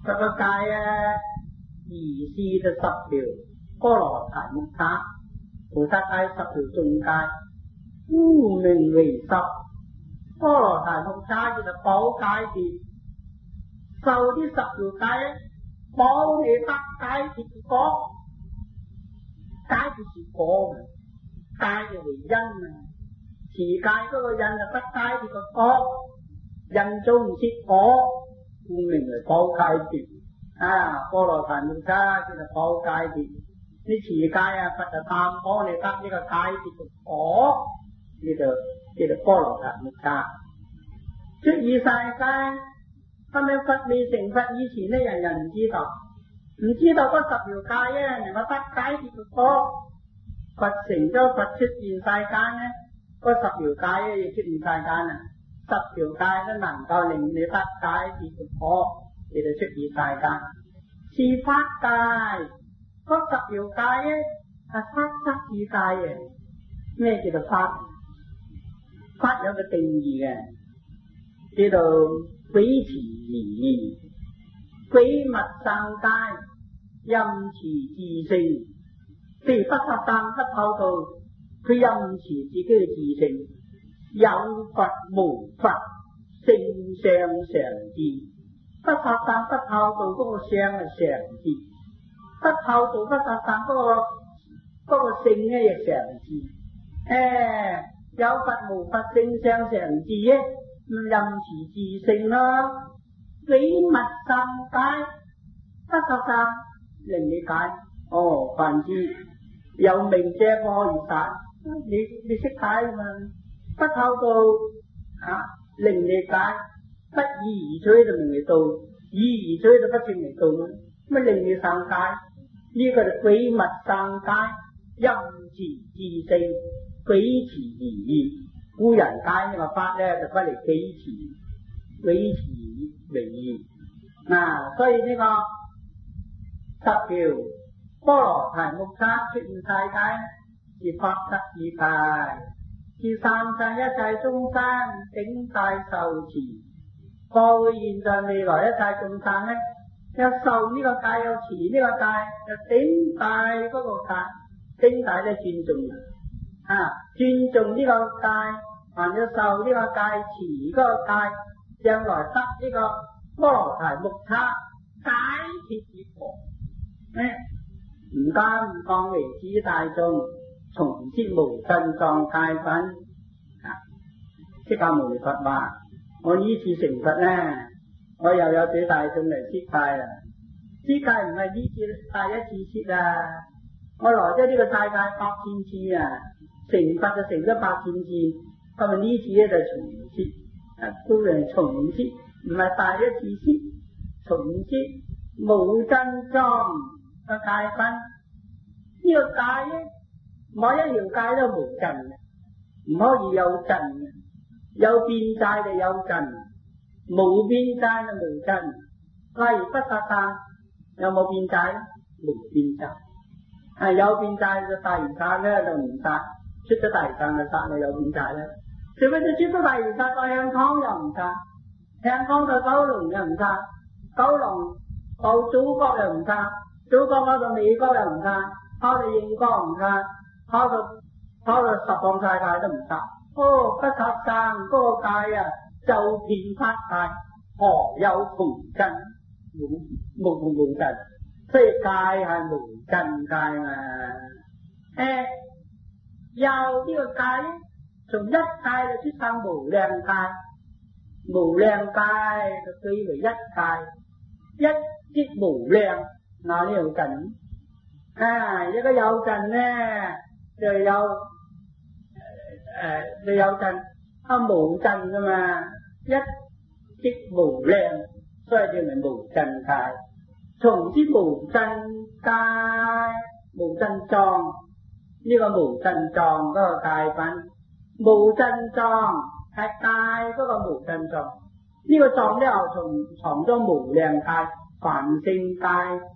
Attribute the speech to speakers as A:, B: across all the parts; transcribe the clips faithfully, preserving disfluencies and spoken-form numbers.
A: 十個戒啊，二師就十條波羅提木叉，菩薩戒十條眾戒，污名為十。波羅提木叉叫做寶戒別，受啲十條戒，保你得解脫果。解決是果，戒就為因啊，持戒嗰個因就得解脫個果，因做唔切果，故名為寶戒別啊。波羅提木叉叫做寶戒別，你持戒啊，佛就擔保你得呢個解脫個果，呢就叫做波羅提木叉。出二世界，係咪佛未成佛以前呢？人人唔知道，唔知道嗰十條戒啊，能夠得解脫個果。佛成咗佛出現世間呢，嗰十條戒要出現世間啊，十條戒都能夠令你得解脫個果，你就出現世間。是法戒，嗰十條戒咧係法則之戒嘅。咩叫做法？法有個定義嘅，叫做鬼持義，鬼密三戒，陰持自性。譬如不殺生不偷盜，佢陰持自己嘅自性，有佛無佛，性相常智。不殺生不偷盜嗰個相係常智，不偷盜不殺生嗰個嗰個性咧亦常智。誒，有佛無佛，性相常智咧，咁陰持自性咯。鬼密三戒，不殺生令你解，哦，凡之有明者不可以解，你你識解嘛？不偷盜啊，令你解，不義而取就明你道，義而取就不正你道咯，乜令你三解？呢、這個就鬼密三戒，陰持自性，鬼持而義。古人解呢個法咧，就不嚟鬼持，鬼持為義。嗱、啊，所以呢個十條波羅提木叉出現世界，是法則之戒，是三世一切眾生頂戴受持。過去現在未來一切眾生咧，有受呢個戒，有持呢個戒，有頂戴嗰個戒，頂戴咧尊重啊，尊重呢個戒，或者受呢個戒，持嗰個戒，將來得呢個波羅提木叉解脫之果。誒，唔單唔講為止大眾，從之無盡藏戒品啊！釋迦牟尼佛話：我呢次成佛咧，我又有俾大眾嚟設戒啦。設戒唔係呢次第一次設啊，我來咗呢個世界百千次啊，成佛就成咗百千次，咁啊呢次咧就重設，啊都係重設，唔係第一次設，重設無盡藏嘅戒品。呢個戒咧，某一條戒都無盡嘅，唔可以有盡嘅，有邊界就有盡，冇邊界就無盡。例如不殺生，有冇邊界？無邊界。係有邊界就大魚殺咧就唔殺，出咗大魚殺就殺，你有邊界咧？除非你出咗大魚殺，個香港又唔殺，香港個九龍又唔殺，九龍到祖國又唔殺，祖國嗰度美國又唔殺。跑到英國唔殺，跑到跑到十方世界都唔殺。哦，不殺生嗰個戒啊，就變法戒，何有窮盡？冇冇冇冇盡，所以戒係無盡戒嘛。誒，有呢個戒，從一戒就出生無量戒，無量戒就歸為一戒，一即無量，嗱呢度緊。啊！一個有盡咧，就有誒誒，你有盡啊無盡噶嘛，一即無量，所以叫名無盡戒。從之無盡戒，無盡藏，呢個無盡藏嗰個戒品，無盡藏係戒嗰個無盡藏，呢個藏咧又從藏咗無量戒、凡聖戒。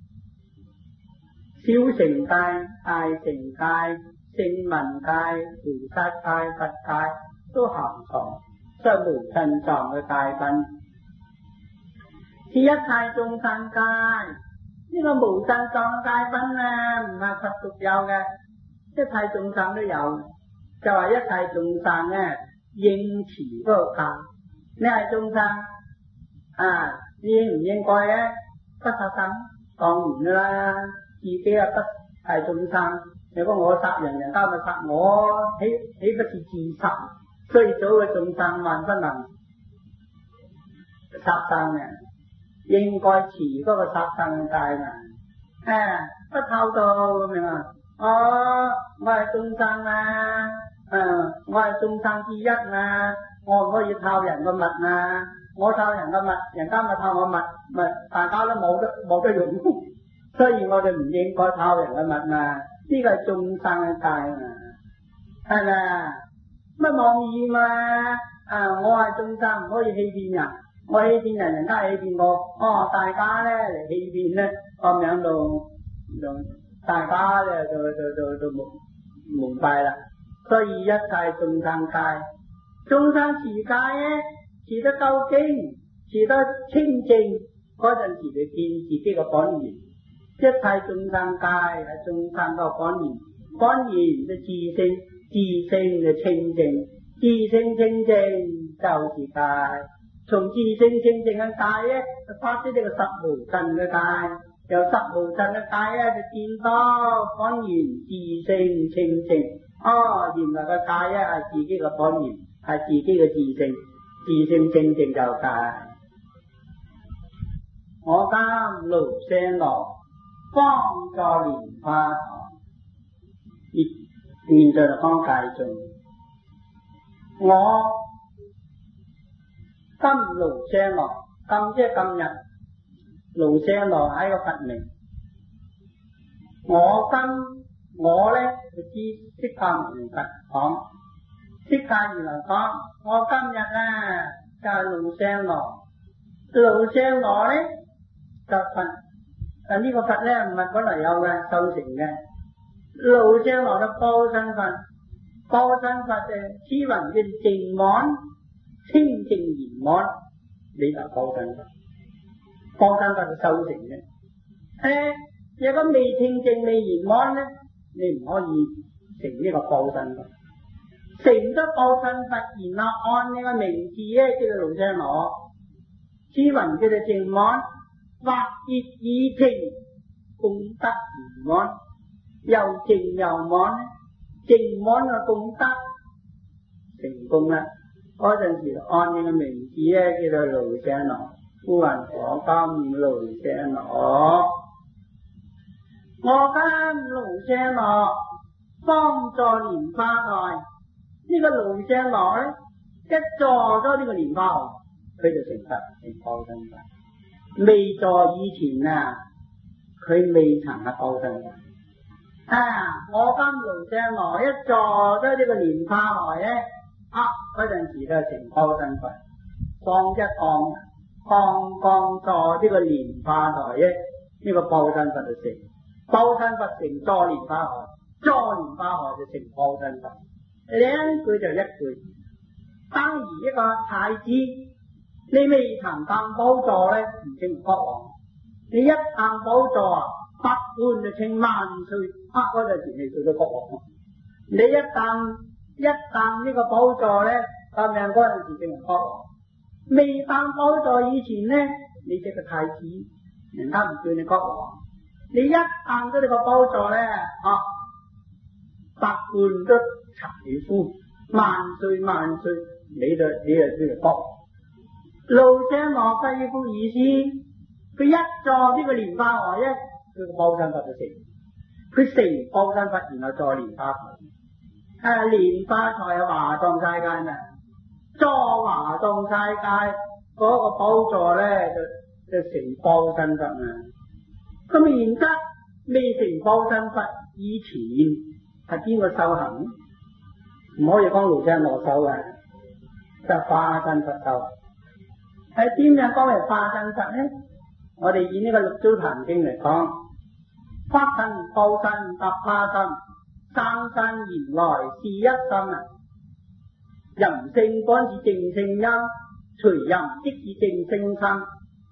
A: 小乘戒、大乘戒、聲聞戒、菩薩戒、佛戒都含藏，所以無盡藏嘅戒品。 是一切眾生界，呢個無生狀界品啊，唔係佛獨有嘅，一切眾生都有，就話一切眾生咧應持嗰個戒。你係眾生啊，應唔應該咧？不殺生，當然啦，自己啊不係眾生。如果我殺人，人家咪殺我，豈豈不是自殺？雖早嘅眾生萬不能殺生嘅，應該持嗰個殺生嘅戒嘅。誒，不偷盜咁樣啊！哦，我係眾生啊，誒，我係眾生之一啊，我唔可以偷人個物啊！我偷人個物，人家咪偷我物，咪大家都冇得冇得用。所以我哋唔應該偷人個物啊！呢個係眾生嘅戒啊，係咪？乜妄語嘛？啊，我係眾生，唔可以欺騙人。我欺騙人，人家欺騙我。哦，大家咧嚟欺騙咧，咁樣就就大家咧就就就就蒙蒙蔽啦。所以一切眾生戒，眾生持戒咧，持得夠精，持得清淨，嗰陣時你見自己嘅本源。一切眾生戒係眾生個本源，本源嘅自性，自性嘅清淨，自性清淨就是戒。從自性清淨嘅戒咧，就發出呢個十無盡嘅戒，由十無盡嘅戒咧就見到本源自性清淨。哦，原來個戒咧係自己嘅本源，係自己嘅自性，自性清淨就戒。我今盧舍羅方助蓮花台，現在就講戒頌。我今盧舍羅，今即係今日，盧舍羅係一個佛名。我今我咧就知釋迦牟尼佛講，釋迦如來講，我今日啊就係盧舍羅，盧舍羅咧就佛。但呢個佛咧唔係本來有嘅，修成嘅。盧舍羅嘅報身佛，報身佛嘅此雲嘅淨滿，清淨圓滿，你就報身佛。報身佛嘅修成嘅。誒，如果未清淨未圓滿咧，你唔可以成呢個報身佛。成咗報身佛，然後按呢個名字咧叫做盧舍羅，此雲叫做淨滿。或業已淨，功德圓滿，又淨又滿，淨滿嘅功德成功啦。嗰陣時按呢個名字咧叫做盧舍羅，夫雲我今盧舍羅，我今盧舍羅方助蓮花台。呢、這個盧舍羅咧一助咗呢個蓮花台，佢就成佛成報身佛。未在以前啊，佢未曾係報身佛。啊，我今盧舍羅一助咗呢個蓮花台咧，啊嗰陣時就成報身佛。放一放，剛剛助呢個蓮花台咧，呢、這個報身佛就成。報身佛成助蓮花台，助蓮花台就成報身佛。兩句就一句，當如一個太子。你未曾當寶座咧，唔稱國王；你一當寶座啊，百官就稱萬歲，啊嗰陣時你做咗國王。你一當一當呢個寶座咧，咁樣嗰陣時稱為國王。未當寶座以前咧，你即係太子，人家唔叫你國王。你一當咗呢個寶座咧，啊百官都齊呼萬歲萬歲，你就你就叫做國王。盧舍羅非呢個意思，佢一助呢個蓮花台咧，佢個報身佛就成，佢成報身佛，然後助蓮花台。啊，蓮花台係華藏世界啊，助華藏世界嗰個寶座咧就就成報身佛啊。咁然則未成報身佛以前係邊個修行？唔可以講盧舍羅修啊，就化身佛修。喺點樣講為化身佛呢？我哋以呢個六祖壇經嚟講，法身、報身、搭化身，三身原來是一身啊！人性本是淨性因，隨人即是淨性身，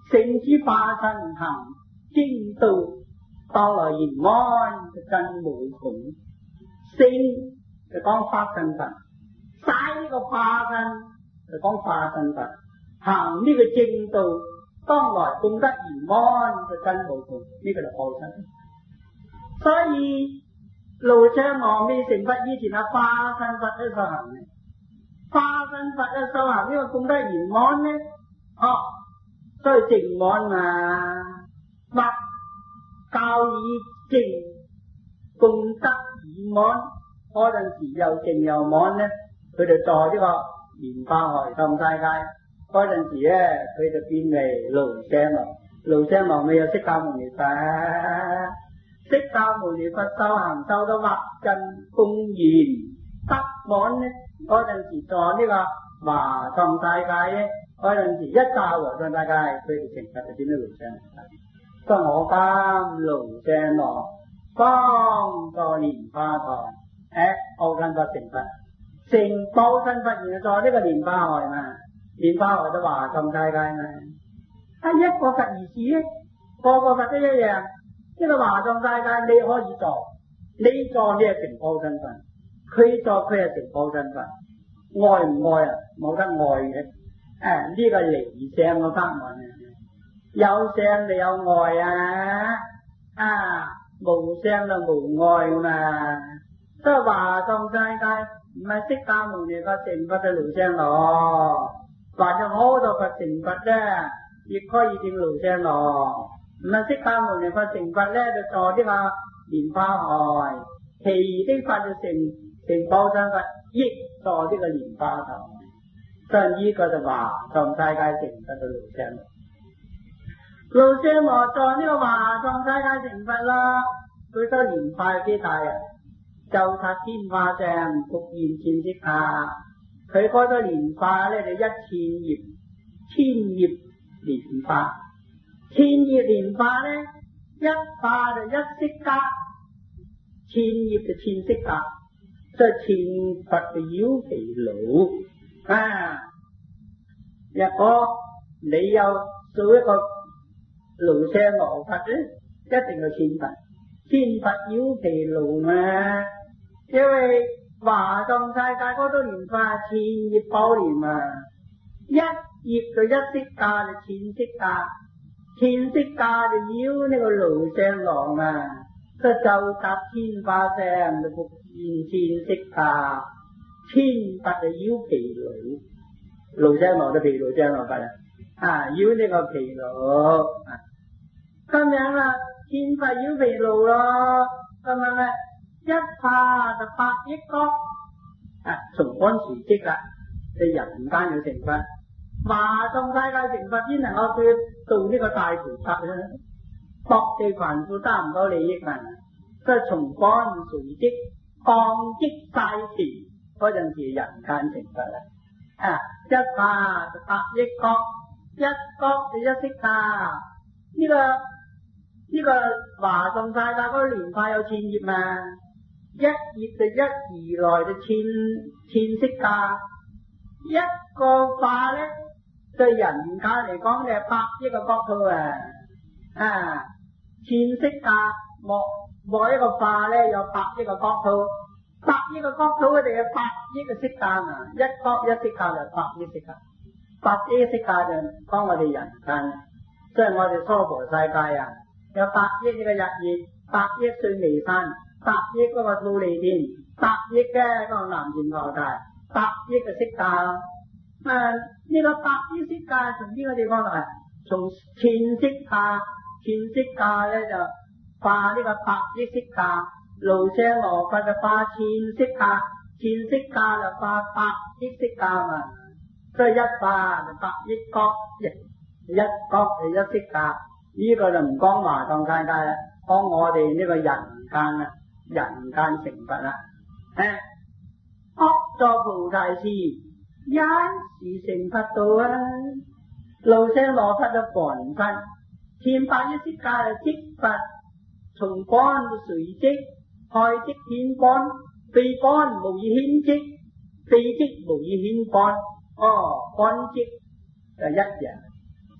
A: 聖之化身行經道，到來延安真無窮。聖就講化身佛，晒呢個化身就講化身佛，行呢個正道，當來功德延安就真無窮。呢、這個就報身。所以盧舍羅未成佛以前係化身佛喺修行嘅，化身佛喺修行呢個功德延安呢，哦，所以淨安嘛，或教以淨功德延安，嗰陣時又淨又安咧，佢就在呢個蓮花海當世界，嗰陣時咧佢就變為盧舍羅，盧舍羅未有釋迦牟尼佛。釋迦牟尼佛修行修到或真公然得滿呢，嗰陣時在呢個華藏世界咧，嗰陣時一到華藏世界，佢哋成佛就變咗盧舍羅。所以我今盧舍羅幫助蓮花台，誒報身佛成佛，成報身佛然後在呢個蓮花海嘛，蓮花海都華藏世界嘛，係一個佛而事咧，個個佛都一樣。呢個華藏世界你可以做，你做你係成報身佛，佢做佢係成報身佛，愛唔愛啊？冇得愛嘅，誒、啊、呢、這個離相嘅法門啊，有相就有愛啊，啊無相就無愛嘛。所以華藏世界唔係釋迦牟尼佛成佛嘅盧舍羅，或者好多佛成佛啫，亦可以見盧舍羅。唔係釋迦牟尼佛成佛咧，就坐呢個蓮花海；其餘啲佛就成成報身佛，亦坐呢個蓮花台。所以呢個就華藏世界成佛嘅盧舍羅。盧舍羅在呢個華藏世界成佛啦，佢修蓮花幾大啊？就塔天花上復現千色下，佢開咗蓮花咧就一千葉，千葉蓮花。千葉蓮花咧，一花就一色家，千葉就千色家，即係千佛嘅腰皮佬啊！如果你有做一個盧舍羅佛咧，一定係千佛，千佛腰皮佬嘛，因為華藏世界嗰種蓮花千葉寶蓮啊，一葉就一色家就千色家。千色家就要呢個盧舍羅啊，所以就搭天花上就復現千色家，千佛就要毗盧，盧舍羅就毗盧舍羅佛啊，啊要呢個毗盧啊，咁樣啦，千佛要毗盧咯，咁樣咧一化就百億國，啊從安時即啦，即人間要成佛。華藏世界成佛先能夠去做呢個大菩薩咧，各地凡夫得唔到利益啊！即係從乾垂積降積晒田嗰陣時，人間成佛啦！啊，一化就百億國，一國就一色家。呢、這個呢、這個華藏世界嗰個蓮花有千葉嘛，一葉就一而來就千千色家，一個化咧。對人間嚟講，你係百億個國土啊！啊，千色家莫莫一個化咧，有百億個國土，百億個國土佢哋係百億個色家啊！一國一色家就百億色家，百億色家就講我哋人間，即係我哋娑婆世界啊！有百億呢個日月，百億須彌山，百億嗰個忉利天，百億嘅嗰個南閻浮提，百億嘅色家。誒，呢個百億色家從邊個地方嚟？從千色家，千色家咧就化呢個百億色家，盧舍羅佛就化千色家，千色家就化百億色家嘛。所以一化就百億國，一國就一色家。呢、這個就唔講華藏世界啦，講我哋呢個人間啦，人間成佛啦。誒，惡作菩提時。一時成佛道啊！盧舍羅佛就凡佛，千百億色家就積佛，從乾到垂積，開積顯乾，非乾無以顯積，非積無以顯乾。哦，乾積就一樣，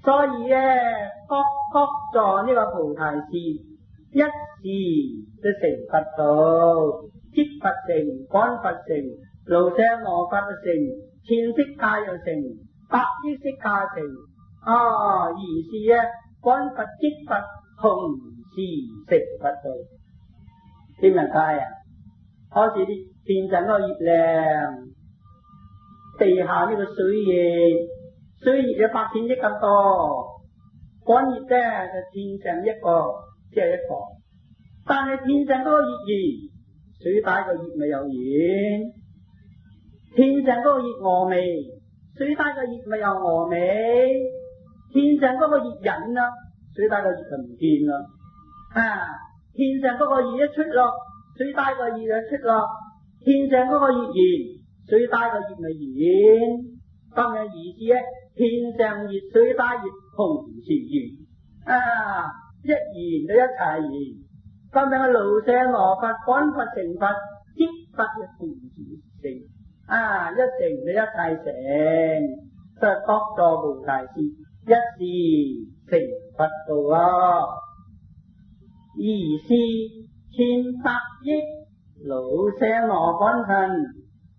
A: 所以咧，各各座呢個菩提是一時就成佛道，即佛成，觀佛成，盧舍羅佛成，千色界又成，百億色界成。啊，而是咧，觀佛即佛同時成佛道。點樣解啊？好似啲天上嗰個月亮，地下呢個水月，水月有百千億咁多，觀月咧就天上一個，即係一個。但係天上嗰個月圓，水底個月咪有圓；天上嗰個月峨眉，水底個月咪有峨眉；天上嗰個月隱啦，水底個月就唔見啦。啊，天上嗰個月一出落，水底個月就出落；天上嗰個月圓，水底個月咪圓。咁樣意思咧，天上月、水底月同時圓，啊，一圓就一齊圓。咁樣嘅盧舍羅佛、觀佛成佛，即佛嘅同時成，啊，一成就一齊成，所以各座菩提是一時成佛道啊。而是千百億盧舍羅觀身，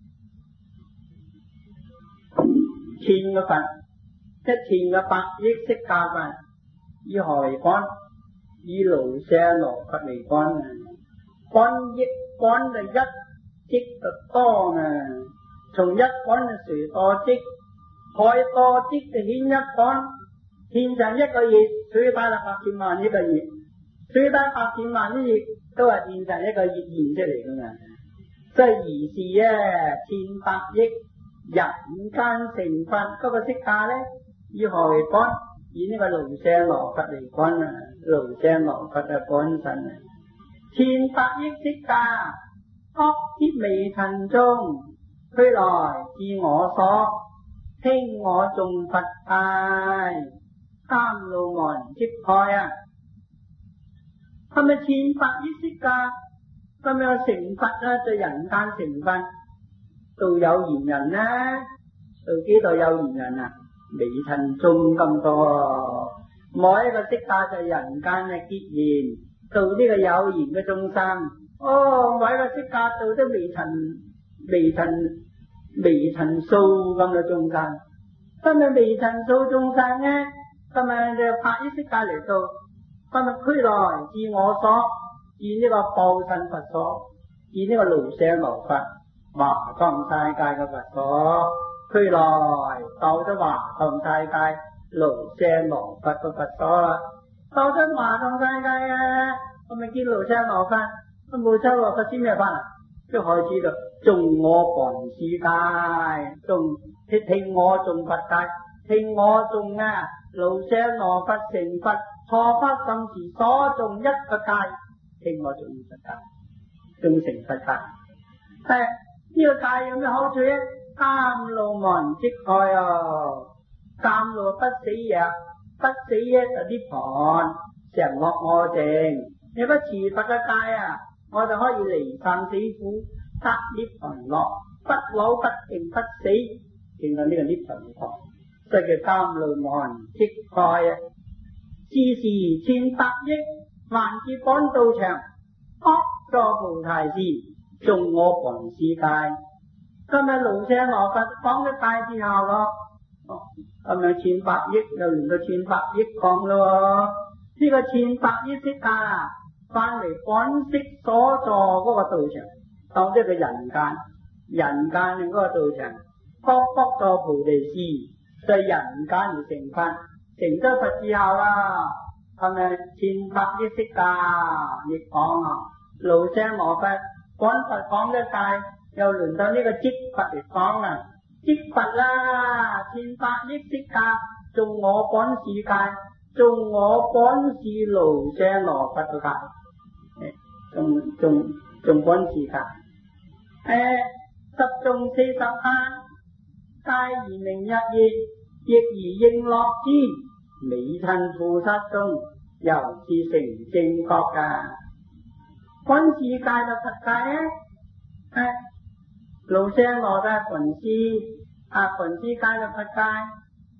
A: 千個佛，一千個百億釋迦佛，以何為觀？以盧舍羅佛嚟觀啊！觀億觀就一，億就多啊！從一觀就隨多億，海多億就顯一觀。天上一個月，水底就百千萬一個月，水底百千萬一月都係天上一個月現出嚟噶嘛。即係如是啊，千百億人間成佛嗰個釋迦咧，以何為觀？以呢個盧舍羅佛嚟觀啊！盧舍羅佛嘅本身啊，千百億釋迦，惡之微塵中，俱來自我所，聽我眾佛嗌，三路門揭開啊！係咪千百億釋迦咁樣成佛啦？在人間成佛，度有緣人啦，度幾度有緣人啊？微塵中咁多，每一個釋迦就人間嘅結緣，度呢個有緣嘅眾生。哦，每一個釋迦度都微塵、微塵、微塵數咁嘅眾生。今日微塵數眾生咧，今日就百億釋迦嚟到，今日俱來自我所，以呢個報身佛所，以呢個盧舍羅佛華藏世界嘅佛所。俱來到咗華藏世界盧舍羅佛嘅佛所啦，到咗華藏世界啊，我咪見盧舍羅佛，咁盧舍羅佛知咩法啊？即係開始就眾我凡世界，眾聽聽我眾佛界，聽我眾啊盧舍羅佛成佛，初發心時所眾一個界，聽我眾佛界，眾成佛界。係呢個界有咩好處咧？三路門揭開啊！三路不死藥，不死嘢就啲盤成惡我淨。你不持佛嘅戒啊，我就可以離散死苦，得涅盤樂，不老不定不死，見到呢個涅盤樂，所以叫三路門揭開啊！是時千百億萬劫趕道場，各座菩提是眾我凡世界。今日盧舍羅佛講咗大之後咯，哦，咁樣千百億又連到千百億講咯，呢、這個千百億釋迦啊，翻嚟本色所座嗰個道場，當即係人間，人間嘅嗰個道場，各各座菩提是在人間而成佛，成咗佛之後啦，係咪千百億釋迦亦講啊？盧舍羅佛講佛講得大。又輪到呢個即佛嚟講啦，即佛啦，千百億釋迦，眾我本世界，眾我本是盧舍羅佛嘅界，眾眾眾本世界，誒，十眾四十間，皆而明日月，亦而應樂之，微塵菩薩眾，由是成正覺噶。本世界就佛界啊，誒。盧舍羅嘅群師啊，群師界嘅佛界，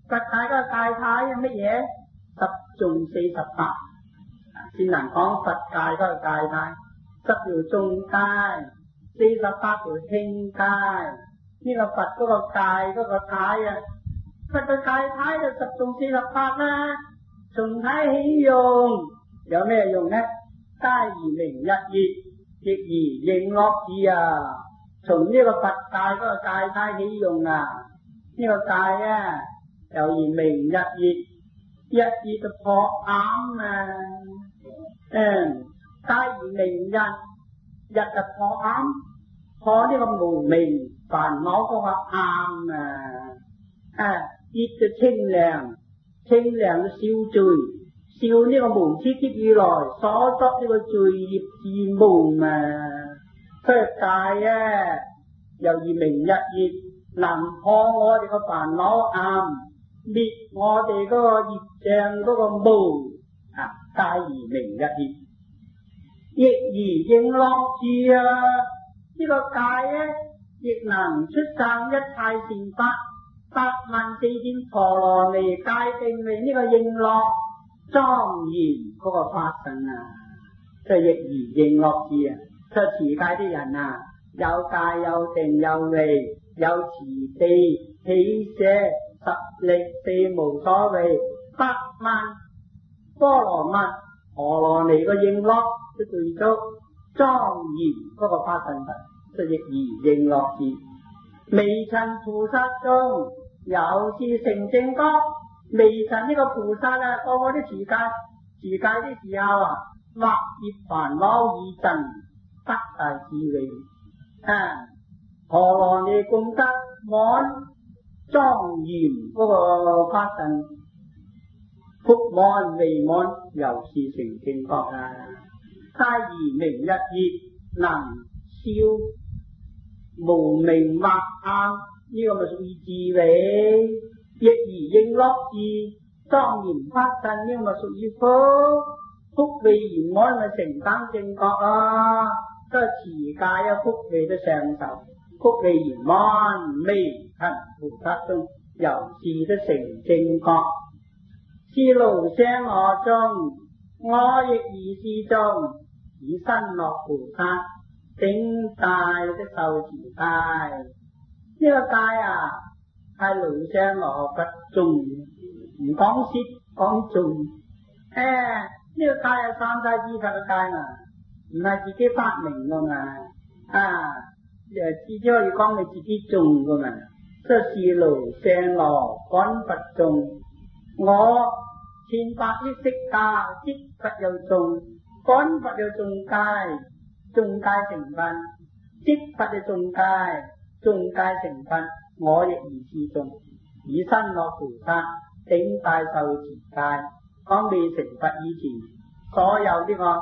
A: 佛界個界態係乜嘢？十種四十八，先能講佛界嗰個界態。十條眾界，四十八條輕界。呢、這個佛嗰個界嗰個態啊，佛嘅界態就十種四十八啦。從體起用，有咩用呢？皆宜名日月，亦宜應樂智啊！從呢個佛界嗰個界態起用啊，呢、這個界啊，又宜名日月，日月就破暗啊，嗯，皆宜名日，日就破暗，破呢個無明煩惱嗰個暗啊，啊，月就清涼，清涼就消罪，消呢個無始劫以來所作呢個罪業之夢啊，所以界啊，又宜名日月，能破我哋個煩惱暗，滅我哋嗰個業障嗰個夢啊，皆宜名日月，亦宜應樂智啊！呢、這個界咧，亦能出生一切善法，八萬四千陀羅尼界定為呢個應樂莊嚴嗰個法身啊，即係亦宜應樂智啊！即係持戒啲人啊，有戒有定有慧，有慈悲喜捨實力四無所謂，八萬波羅蜜陀羅尼個應樂都具足莊嚴嗰個法身佛，即係亦宜應樂智。微塵菩薩中有是成正覺，微塵呢個菩薩啊，個個啲持戒持戒啲時候啊，惑業煩惱已盡，得大智慧啊！陀羅尼共得滿莊嚴嗰個法身，福滿微滿，又是成正覺啊！皆宜名日月，能消無明惑暗，呢、這個咪屬於智慧，亦宜應樂智，莊嚴法身呢個咪屬於福，福慧圓滿咪成等正覺啊！都係持戒啊，福慧都上受，福慧圓滿，微塵菩薩中由是都成正覺。是盧舍我中，我亦宜是中，以身樂菩薩頂戴的受持戒。呢、這個戒啊，係盧舍我佛中，唔講舌講中。誒、哎，呢、這個戒係三世之佛嘅戒嘛，唔係自己發明噶嘛。啊，誒，至少可以講你自己種噶嘛。即係是盧舍我觀佛中，我千百億釋迦即佛又種，觀佛又種戒，種戒成分，即佛又種戒，種戒成分，我亦宜是種，以身樂菩薩頂戴受持戒。講未成佛以前，所有呢個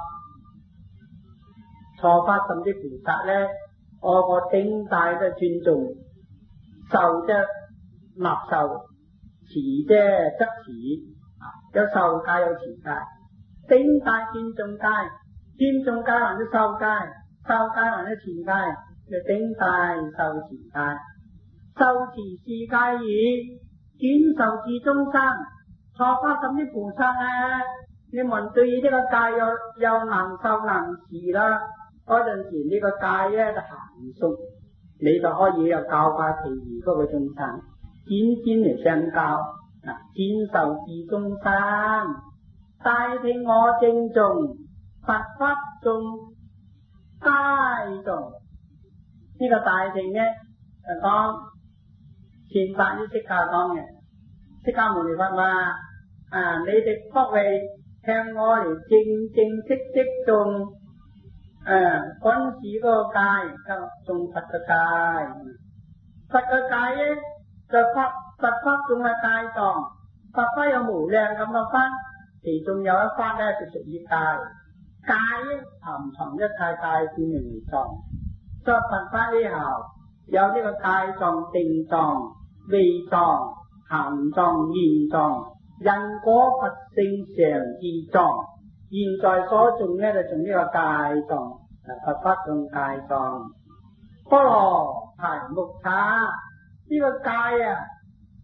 A: 初發心啲菩薩咧，我個頂戴都尊重，受啫納受，持啫則持。有受戒有持戒，頂戴尊重戒，尊重戒還是受戒，受戒還是持戒，就頂戴受持戒。受持是戒已，轉受至終生。初發心啲菩薩啊，你們對呢個戒又又能受能持啦，嗰陣時呢個戒咧就嫻熟，你就可以又教化其餘嗰個眾生，漸漸嚟相教。轉受至終生，大聽我正誦，佛法中皆誦。呢個大聽呢，就講前百億釋迦講嘅，釋迦牟尼佛話啊，你哋各位向我嚟正正式式誦誒觀視嗰個戒，就誦佛嘅戒。佛嘅戒咧就法。佛法仲係戒藏，佛法有無量咁嘅法，其中有一法咧就屬於戒。戒咧含藏一切戒觀名藏，所以佛法呢後有呢個戒藏、定藏、味藏、行藏、現藏、因果佛性常智藏。現在所種咧就從呢個戒藏，佛法種戒藏。波羅提木叉呢個戒啊！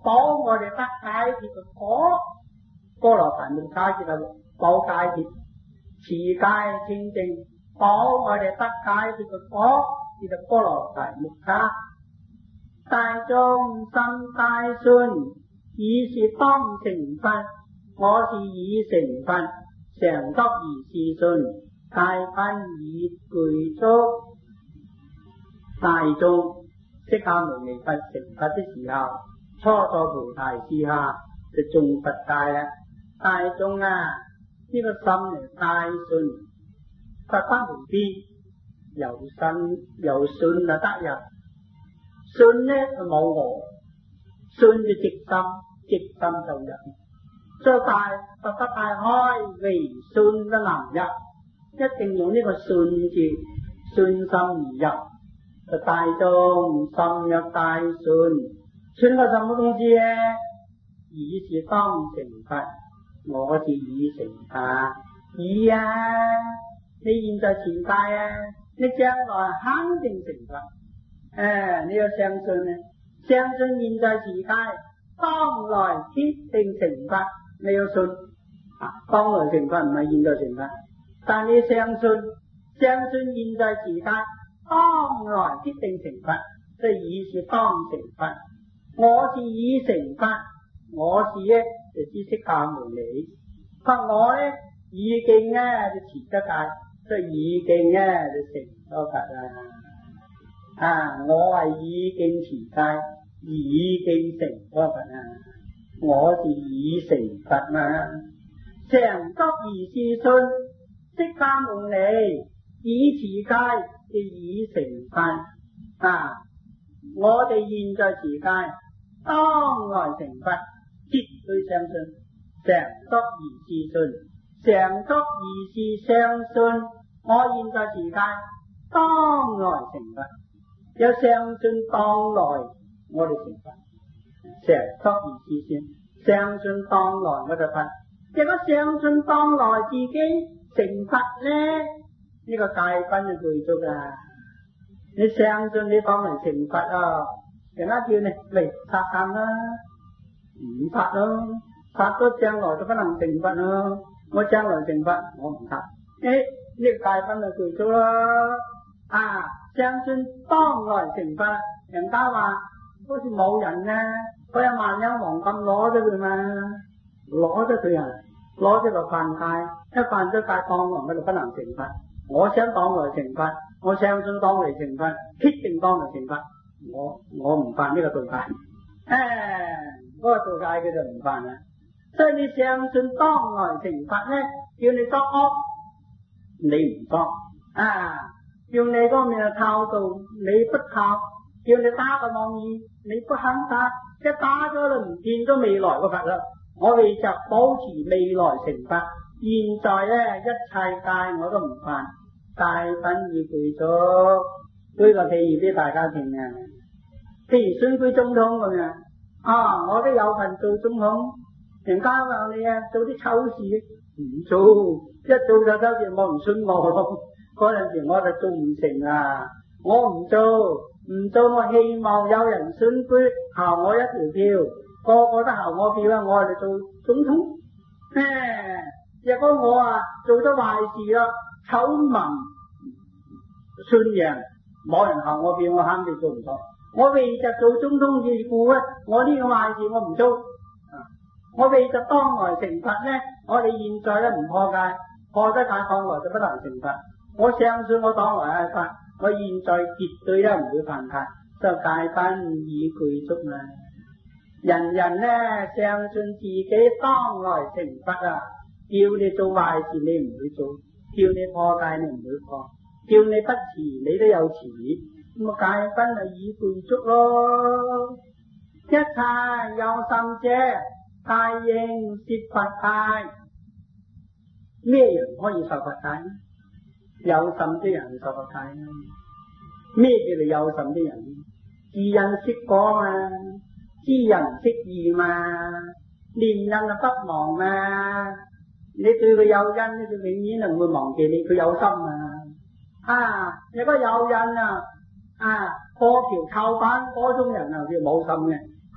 A: 保我哋得解脱嘅果，波羅提木叉叫做保解脱，持戒清淨，保我哋得解脱嘅果，叫做波羅提木叉。大眾心大信，已是當成佛，我是已成佛，常得而是信，大分已具足。大眾釋迦牟尼佛成佛的時候，初坐菩提樹下就種佛戒啦。大眾啊，呢、這個心嚟大信，佛不無邊，有信有信就得人。信呢就冇我，信就直心，直心就入。所以大佛不大開，唯信不能入，一定用呢個信字，信心而入。就大眾心入大信，信個什麼東西呢？已是當成佛，我是已成佛。已啊，你現在持戒啊，你將來肯定成佛。誒，你要相信啊！相信現在持戒，當來必定成佛。你要信啊！當來成佛唔係現在成佛，但你相信，相信現在持戒，當來必定成佛，即係已是當成佛。我是已成佛，我是咧就知釋迦牟尼，佛我咧已經咧就持得戒，即係已經咧就成咗佛啦。啊！我係已經持戒，已經成咗佛啊！我是已成佛嘛，常得而是信，釋迦牟尼已持戒，就已成佛啊！我哋現在持戒，當來成佛，絕對相信，常得而是信，常得而是相信。我現在持戒，當來成佛。有相信當來我哋成佛，常得而是信，相信當來我哋佛。如果相信當來自己成佛咧，呢、這個戒分就具足啦。你相信你當來成佛啊，人家叫你嚟殺生啦，唔殺咯，殺咗將來就不能成佛咯。我將來成佛，我唔殺。誒，呢、這個戒分就具足啦。啊！相信當來成佛，人家話好似冇人啊，佢有萬兩黃金攞咗佢嘛，攞咗佢啊，攞咗個犯戒，一犯咗戒當來佢就不能成佛。我想當來成佛，我相信當來成佛，必定當來成佛。我我唔犯呢個道戒，誒、啊，嗰、那個道戒佢就唔犯啦。所以你相信當來成佛咧，叫你作惡，你唔作啊。叫你嗰面係靠道，你不靠；叫你打個妄語，你不肯打。一打咗就唔見咗未來個佛啦。我哋就保持未來成佛。現在咧一切戒我都唔犯，戒分已具足。舉個譬如俾大家聽啊，譬如選舉總統咁樣啊，我都有份做總統。人家話你啊做啲醜事唔做，一做就收住冇人信我咯。嗰陣時我就做唔成啊！我唔做，唔做，我希望有人選舉效我一條票，個個都效我票啦，我就做總統。誒，若果我啊做咗壞事啦，醜聞宣揚，冇人效我票，我肯定做唔到。我為着做總統而故咧，我呢個壞事我唔做。啊，我為着當來成佛咧，我哋現在咧唔破戒，破得戒當來就不能成佛。我相信我當來係佛，我現在絕對咧唔會犯戒，就戒分已具足啦。人人咧相信自己當來成佛啊，叫你做壞事你唔會做，叫你破戒你唔會破，叫你不持你都有持，咁啊戒分咪已具足咯。一切有心者，皆應攝佛戒。咩人可以受佛戒？有心的人受佛戒啦。咩叫做有心的人？知因識果嘛，知人識義嘛，念因啊不忘嘛。你對佢有因咧，佢永遠就唔會忘記你，佢有心啊。啊，如果有因啊，啊過橋靠板嗰種人啊，佢冇心嘅，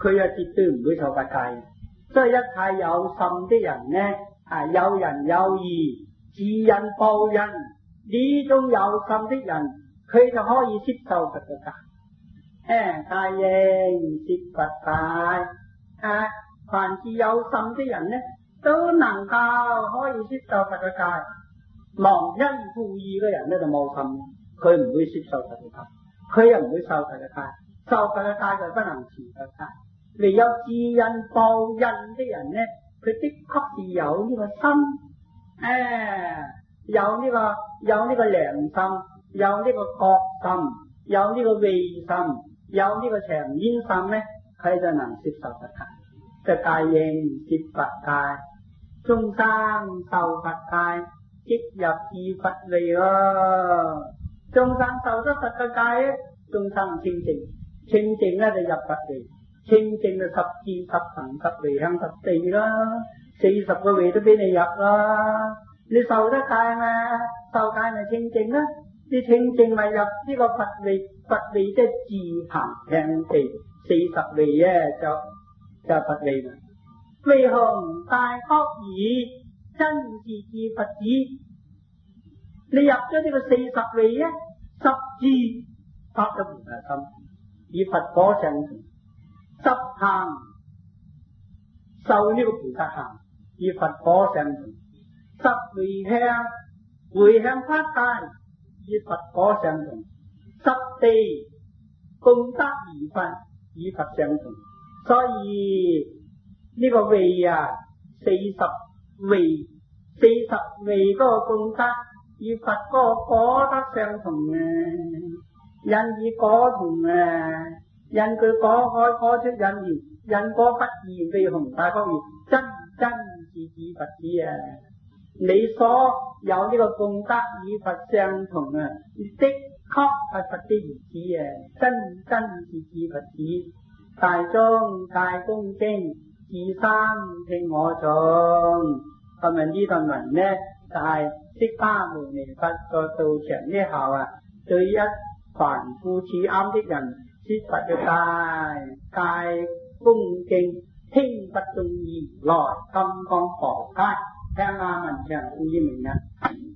A: 佢啊絕對唔會受罰戒。所以一切有心的人呢，啊有仁有義、知恩報恩呢種有心的人，佢就可以接受佛嘅戒。誒，戒應接佛戒。啊，凡是有心的人呢，都能夠可以接受佛嘅戒。忘恩負義嘅人呢就冇心，佢唔會接受佛嘅戒，佢又唔會受佛嘅戒。受佛嘅戒就不能持佛戒。唯有知恩報恩的人呢，佢的確是有呢個心，誒，有呢個有呢個良心，有呢個覺心，有呢個慧心，有呢個長遠心呢，佢就能接受佛戒。就戒應接佛戒，眾生受佛戒，即入自佛位咯。眾生受咗佛嘅戒，眾生清淨，清淨咧就入佛位。清淨就十智十行十回向十地啦，四十個位都俾你入啦。你受得戒嘛？受戒咪清淨啦，你清淨咪入呢個佛位，佛位即係自行向地，四十位咧就就佛位啦。為弘大覺義，真是自佛子。你入咗呢個四十位啊，十智發咗菩提心，以佛果相同。十行受呢個菩薩行，與佛果相同；十回向回向法界，與佛果相同；十地功德而佛，與佛相同。所以呢、這個位啊，四十位，四十位嗰個功德與佛嗰個果德相同啊，因與果同啊。因佢果開果出因緣，因果不異，為弘大覺義，真真是自佛子啊！你所有呢個功德與佛相同啊，的確係佛的兒子啊！真真是自佛子。大眾戒恭敬，自生聽我誦。咁啊呢段文呢，就係釋迦牟尼佛在道場呢後啊，對一凡夫處啱的人。接佛嘅戒，戒恭敬，聽佛眾義，來金剛婆伽，聽下文長故意明啊！